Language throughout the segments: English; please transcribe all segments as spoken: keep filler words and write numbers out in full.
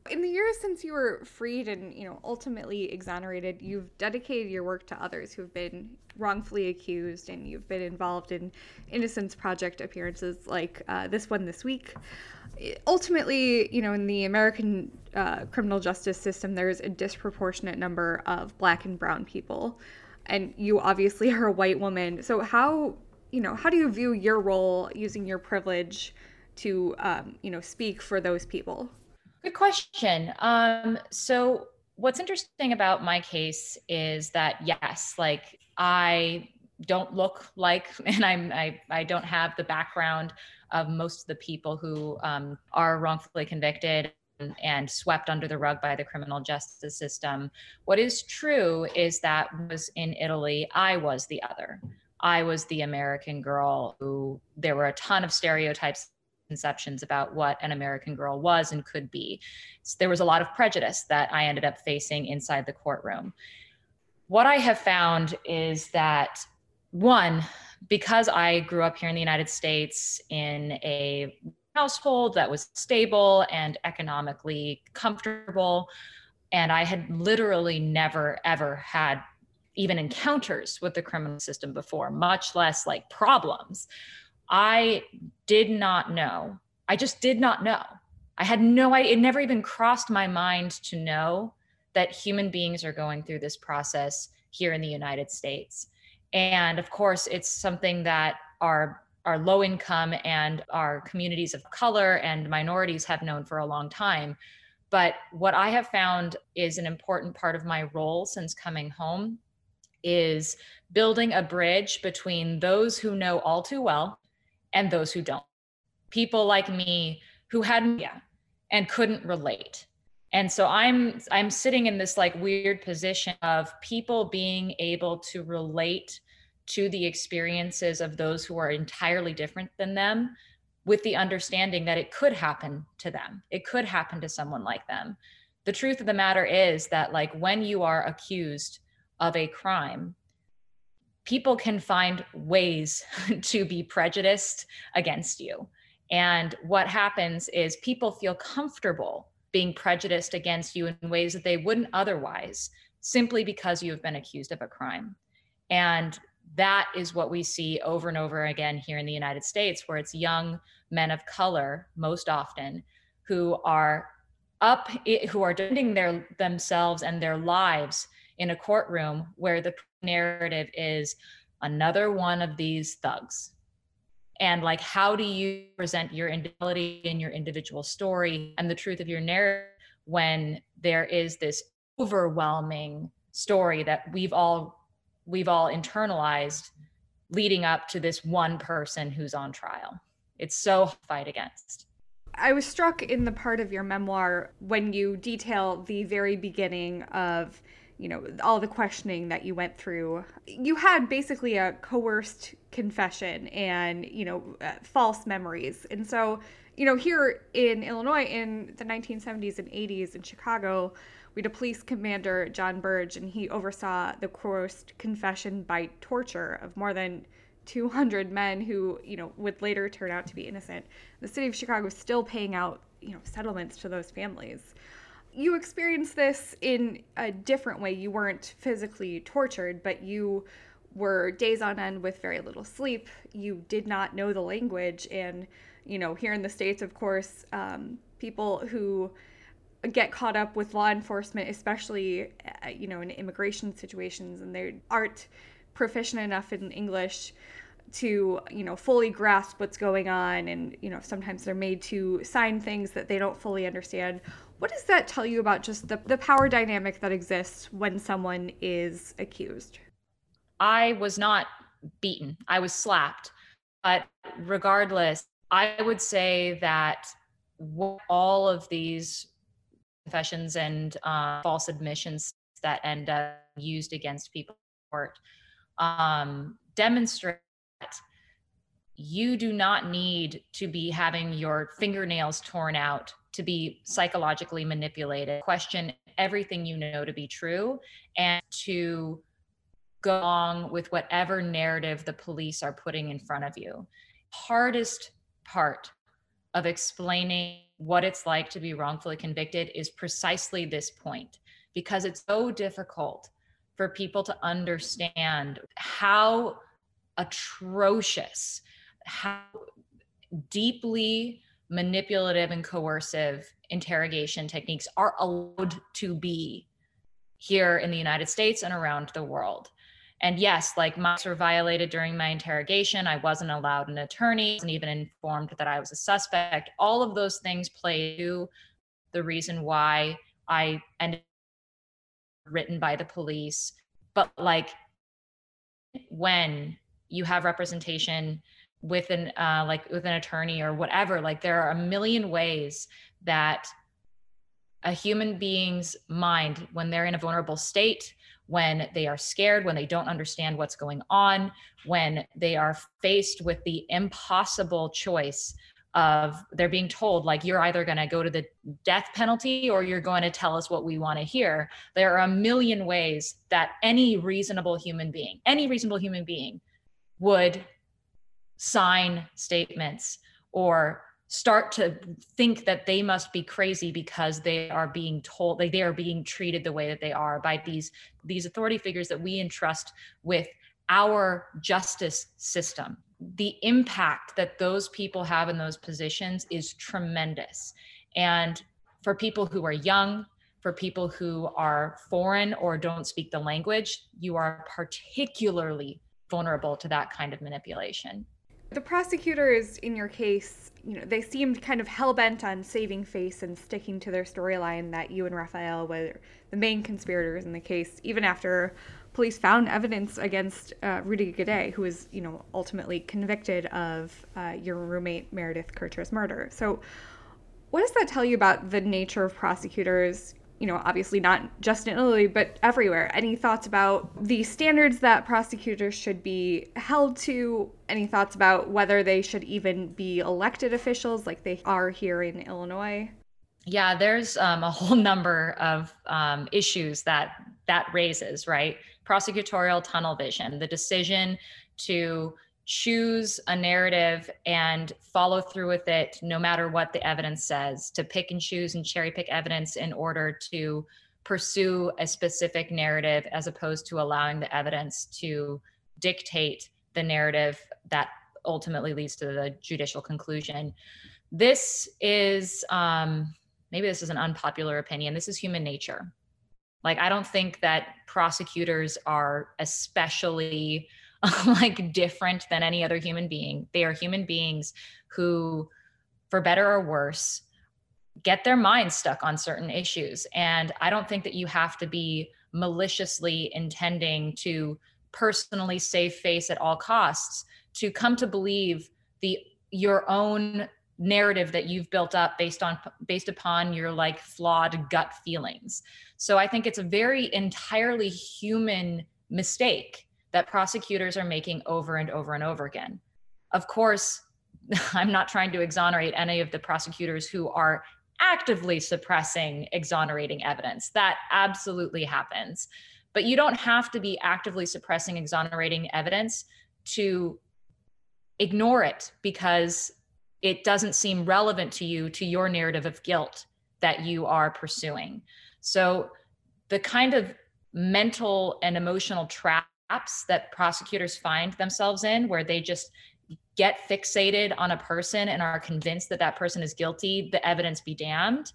In the years since you were freed and, you know, ultimately exonerated, you've dedicated your work to others who've been wrongfully accused, and you've been involved in Innocence Project appearances like uh, this one this week. Ultimately, you know, in the American uh, criminal justice system, there's a disproportionate number of black and brown people. And you obviously are a white woman. So how, you know, how do you view your role using your privilege to, um, you know, speak for those people? Good question. Um, so what's interesting about my case is that yes, like I don't look like, and I'm I I don't have the background of most of the people who um, are wrongfully convicted and, and swept under the rug by the criminal justice system. What is true is that was in Italy, I was the other. I was the American girl who there were a ton of stereotypes conceptions about what an American girl was and could be. So there was a lot of prejudice that I ended up facing inside the courtroom. What I have found is that, one, because I grew up here in the United States in a household that was stable and economically comfortable, and I had literally never, ever had even encounters with the criminal system before, much less like problems. I did not know. I just did not know. I had no idea. It never even crossed my mind to know that human beings are going through this process here in the United States. And of course, it's something that our our low income and our communities of color and minorities have known for a long time. But what I have found is an important part of my role since coming home is building a bridge between those who know all too well and those who don't. People like me who had media and couldn't relate. And so I'm I'm sitting in this like weird position of people being able to relate to the experiences of those who are entirely different than them, with the understanding that it could happen to them. It could happen to someone like them. The truth of the matter is that like when you are accused of a crime, people can find ways to be prejudiced against you. And what happens is people feel comfortable being prejudiced against you in ways that they wouldn't otherwise, simply because you have been accused of a crime. And that is what we see over and over again here in the United States, where it's young men of color, most often, who are up, who are defending their themselves and their lives in a courtroom where the narrative is another one of these thugs. And like, how do you present your individuality and your individual story and the truth of your narrative when there is this overwhelming story that we've all we've all internalized leading up to this one person who's on trial? It's so hard to fight against. I was struck in the part of your memoir when you detail the very beginning of, you know, all the questioning that you went through. You had basically a coerced confession and, you know, uh, false memories. And so, you know, here in Illinois in the nineteen seventies and eighties in Chicago, we had a police commander, John Burge, and he oversaw the coerced confession by torture of more than two hundred men who, you know, would later turn out to be innocent. The city of Chicago is still paying out, you know, settlements to those families. You experienced this in a different way. You weren't physically tortured, but you were days on end with very little sleep. You did not know the language. And, you know, here in the States, of course, um, people who get caught up with law enforcement, especially, uh, you know, in immigration situations, and they aren't proficient enough in English to, you know, fully grasp what's going on. And, you know, sometimes they're made to sign things that they don't fully understand. What does that tell you about just the, the power dynamic that exists when someone is accused? I was not beaten, I was slapped. But regardless, I would say that all of these confessions and uh, false admissions that end up used against people in court um, demonstrate that you do not need to be having your fingernails torn out to be psychologically manipulated. Question everything you know to be true and to go along with whatever narrative the police are putting in front of you. Hardest part of explaining what it's like to be wrongfully convicted is precisely this point, because it's so difficult for people to understand how atrocious, how deeply manipulative and coercive interrogation techniques are allowed to be here in the United States and around the world. And yes, like my rights were violated during my interrogation. I wasn't allowed an attorney, I wasn't even informed that I was a suspect. All of those things play to the reason why I ended up written by the police. But like when you have representation with an uh, like with an attorney or whatever, like there are a million ways that a human being's mind, when they're in a vulnerable state, when they are scared, when they don't understand what's going on, when they are faced with the impossible choice of they're being told, like, you're either going to go to the death penalty or you're going to tell us what we want to hear. There are a million ways that any reasonable human being, any reasonable human being would sign statements or start to think that they must be crazy because they are being told, like they are being treated the way that they are by these these authority figures that we entrust with our justice system. The impact that those people have in those positions is tremendous. And for people who are young, for people who are foreign or don't speak the language, you are particularly vulnerable to that kind of manipulation. The prosecutors in your case, you know, they seemed kind of hell-bent on saving face and sticking to their storyline that you and Raphael were the main conspirators in the case, even after police found evidence against uh, Rudy Guede, who was, you know, ultimately convicted of uh, your roommate Meredith Kercher's murder. So what does that tell you about the nature of prosecutors, you know, obviously not just in Italy, but everywhere? Any thoughts about the standards that prosecutors should be held to? Any thoughts about whether they should even be elected officials like they are here in Illinois? Yeah, there's um, a whole number of um, issues that that raises, right? Prosecutorial tunnel vision, the decision to choose a narrative and follow through with it no matter what the evidence says, to pick and choose and cherry pick evidence in order to pursue a specific narrative as opposed to allowing the evidence to dictate the narrative that ultimately leads to the judicial conclusion. This is, um, maybe this is an unpopular opinion, this is human nature. Like, I don't think that prosecutors are especially like different than any other human being. They are human beings who, for better or worse, get their minds stuck on certain issues. And I don't think that you have to be maliciously intending to personally save face at all costs to come to believe the your own narrative that you've built up based on based upon your like flawed gut feelings. So I think it's a very entirely human mistake that prosecutors are making over and over and over again. Of course, I'm not trying to exonerate any of the prosecutors who are actively suppressing exonerating evidence. That absolutely happens. But you don't have to be actively suppressing exonerating evidence to ignore it because it doesn't seem relevant to you, to your narrative of guilt that you are pursuing. So the kind of mental and emotional traps that prosecutors find themselves in, where they just get fixated on a person and are convinced that that person is guilty, the evidence be damned,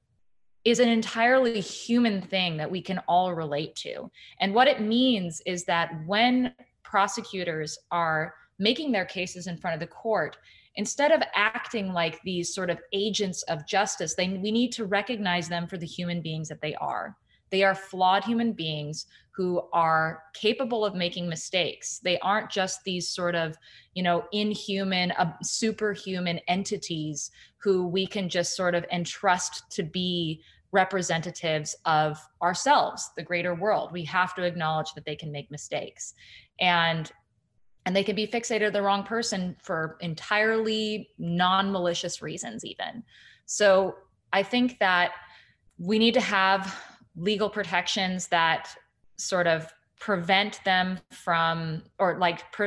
is an entirely human thing that we can all relate to. And what it means is that when prosecutors are making their cases in front of the court, instead of acting like these sort of agents of justice, they, we need to recognize them for the human beings that they are. They are flawed human beings who are capable of making mistakes. They aren't just these sort of, you know, inhuman, uh, superhuman entities who we can just sort of entrust to be representatives of ourselves, the greater world. We have to acknowledge that they can make mistakes. And And they can be fixated on the wrong person for entirely non-malicious reasons even. So I think that we need to have legal protections that sort of prevent them from, or like pre-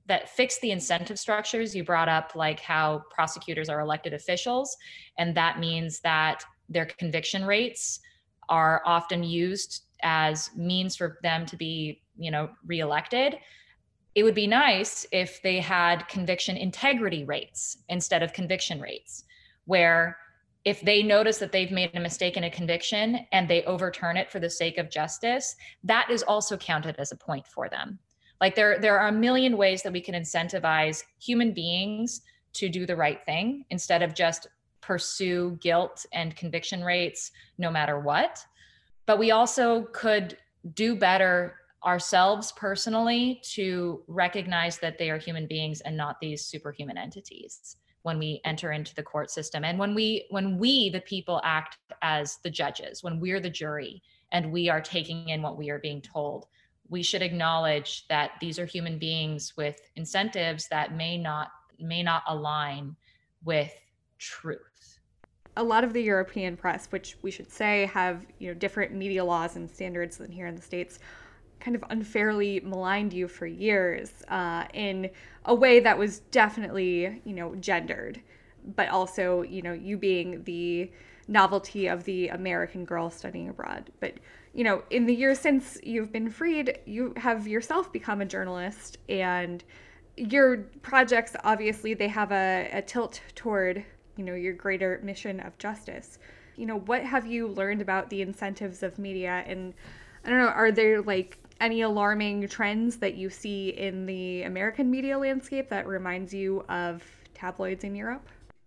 that fix the incentive structures. You brought up like how prosecutors are elected officials, and that means that their conviction rates are often used as means for them to be, you know, reelected. It would be nice if they had conviction integrity rates instead of conviction rates, where if they notice that they've made a mistake in a conviction and they overturn it for the sake of justice, that is also counted as a point for them. Like there, there are a million ways that we can incentivize human beings to do the right thing instead of just pursue guilt and conviction rates no matter what. But we also could do better ourselves personally to recognize that they are human beings and not these superhuman entities when we enter into the court system. And when we, when we, the people, act as the judges, when we're the jury and we are taking in what we are being told, we should acknowledge that these are human beings with incentives that may not, may not align with truth. A lot of the European press, which we should say have, you know, different media laws and standards than here in the States, kind of unfairly maligned you for years uh, in a way that was definitely, you know, gendered, but also, you know, you being the novelty of the American girl studying abroad. But, you know, in the years since you've been freed, you have yourself become a journalist, and your projects, obviously, they have a, a tilt toward, you know, your greater mission of justice. You know, what have you learned about the incentives of media? And I don't know, are there like any alarming trends that you see in the American media landscape that reminds you of tabloids in Europe?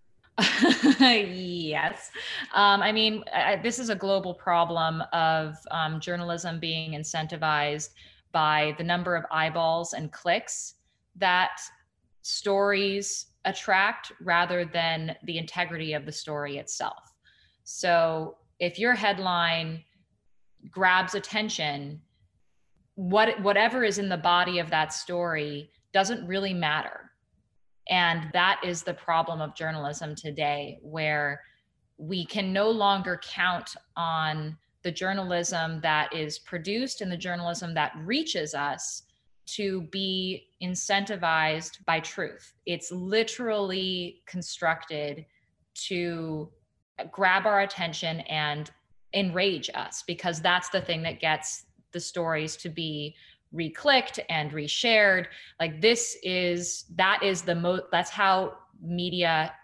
Yes. Um, I mean, I, this is a global problem of um, journalism being incentivized by the number of eyeballs and clicks that stories attract rather than the integrity of the story itself. So if your headline grabs attention, what whatever is in the body of that story doesn't really matter. And that is the problem of journalism today, where we can no longer count on the journalism that is produced and the journalism that reaches us to be incentivized by truth. It's literally constructed to grab our attention and enrage us, because that's the thing that gets the stories to be re-clicked and reshared. Like this is, that is the most, that's how media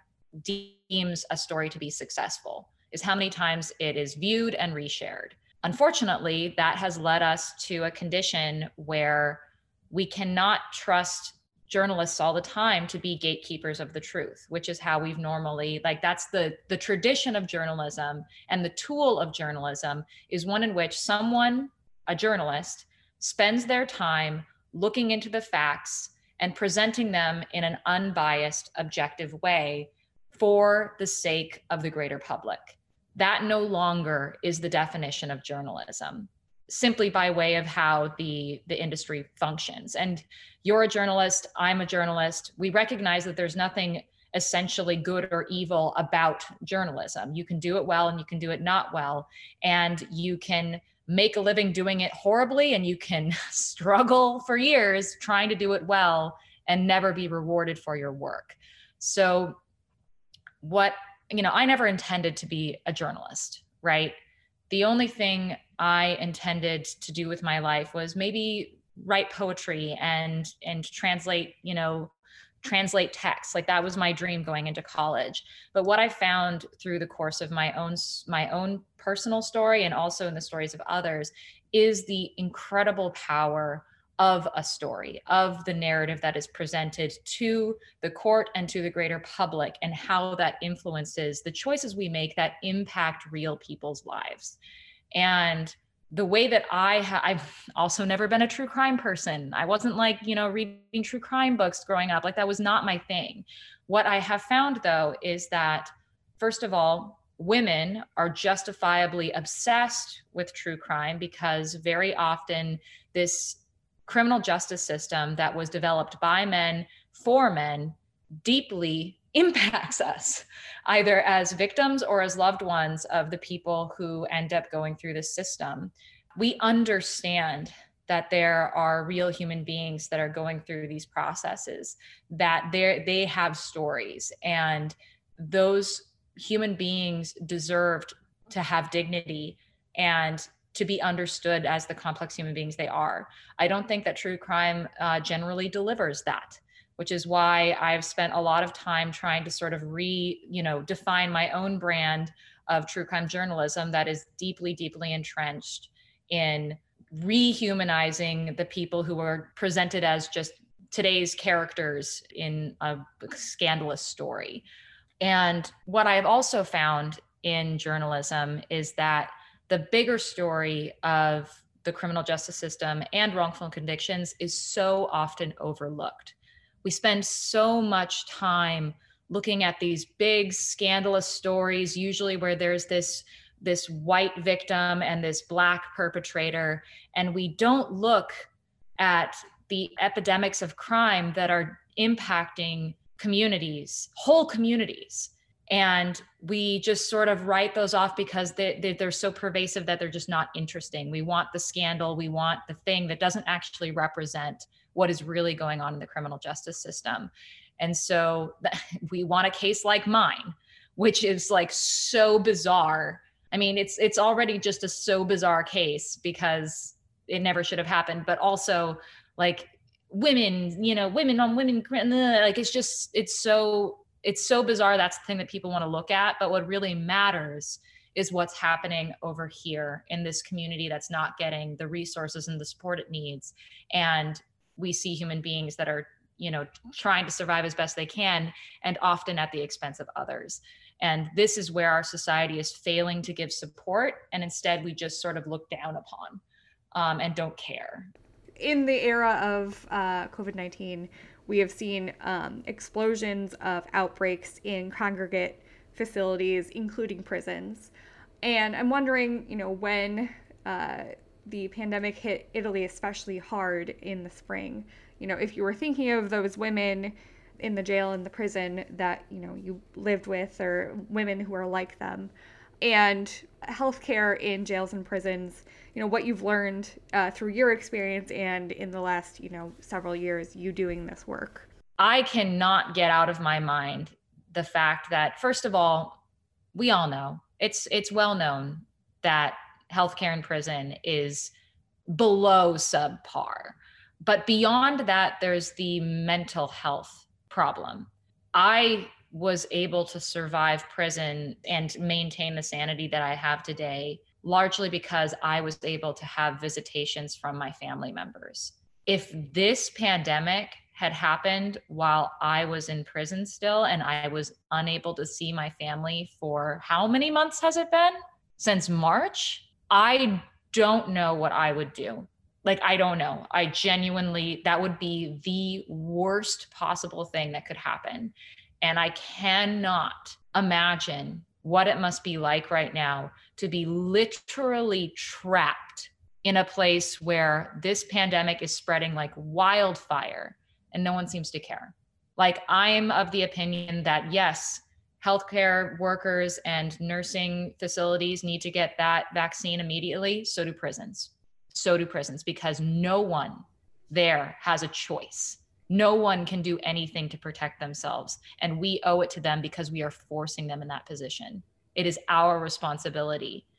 deems a story to be successful, is how many times it is viewed and reshared. Unfortunately, that has led us to a condition where we cannot trust journalists all the time to be gatekeepers of the truth, which is how we've normally, like that's the the tradition of journalism, and the tool of journalism is one in which someone, a journalist, spends their time looking into the facts and presenting them in an unbiased, objective way for the sake of the greater public. That no longer is the definition of journalism, simply by way of how the, the industry functions. And you're a journalist, I'm a journalist. We recognize that there's nothing essentially good or evil about journalism. You can do it well and you can do it not well. And you can make a living doing it horribly, and you can struggle for years trying to do it well and never be rewarded for your work. So what, you know, I never intended to be a journalist, right? The only thing I intended to do with my life was maybe write poetry and and translate, you know, translate text. Like that was my dream going into college. But what I found through the course of my own my own personal story, and also in the stories of others, is the incredible power of a story, of the narrative that is presented to the court and to the greater public, and how that influences the choices we make that impact real people's lives. And the way that I ha- I've also never been a true crime person. I wasn't like, you know, reading true crime books growing up. Like that was not my thing. What I have found though is that, first of all, women are justifiably obsessed with true crime, because very often this criminal justice system that was developed by men for men deeply impacts us, either as victims or as loved ones of the people who end up going through this system. We understand that there are real human beings that are going through these processes, that they they have stories, and those human beings deserved to have dignity and to be understood as the complex human beings they are. I don't think that true crime uh, generally delivers that, which is why I've spent a lot of time trying to sort of re, you know, define my own brand of true crime journalism that is deeply, deeply entrenched in rehumanizing the people who are presented as just today's characters in a scandalous story. And what I've also found in journalism is that the bigger story of the criminal justice system and wrongful convictions is so often overlooked. We spend so much time looking at these big scandalous stories, usually where there's this this white victim and this black perpetrator, and we don't look at the epidemics of crime that are impacting communities, whole communities. And we just sort of write those off because they, they, they're so pervasive that they're just not interesting. We want the scandal, we want the thing that doesn't actually represent what is really going on in the criminal justice system. And so we want a case like mine, which is like so bizarre. I mean, it's it's already just a so bizarre case because it never should have happened, but also like women, you know, women on women, like it's just, it's so, it's so bizarre. That's the thing that people want to look at. But what really matters is what's happening over here in this community that's not getting the resources and the support it needs. And we see human beings that are, you know, trying to survive as best they can, and often at the expense of others. And this is where our society is failing to give support, and instead we just sort of look down upon um, and don't care. In the era of uh, COVID nineteen, we have seen um, explosions of outbreaks in congregate facilities, including prisons. And I'm wondering, you know, when uh, the pandemic hit Italy especially hard in the spring, you know, if you were thinking of those women in the jail and the prison that, you know, you lived with, or women who are like them, and healthcare in jails and prisons, you know, what you've learned uh, through your experience and in the last, you know, several years, you doing this work. I cannot get out of my mind the fact that, first of all, we all know, it's it's well known that healthcare in prison is below subpar. But beyond that, there's the mental health problem. I was able to survive prison and maintain the sanity that I have today, largely because I was able to have visitations from my family members. If this pandemic had happened while I was in prison still, and I was unable to see my family for how many months has it been? Since March? I don't know what I would do. Like, I don't know. I genuinely, that would be the worst possible thing that could happen. And I cannot imagine what it must be like right now to be literally trapped in a place where this pandemic is spreading like wildfire and no one seems to care. Like, I'm of the opinion that yes, healthcare workers and nursing facilities need to get that vaccine immediately. So do prisons. So do prisons, because no one there has a choice. No one can do anything to protect themselves. And we owe it to them because we are forcing them in that position. It is our responsibility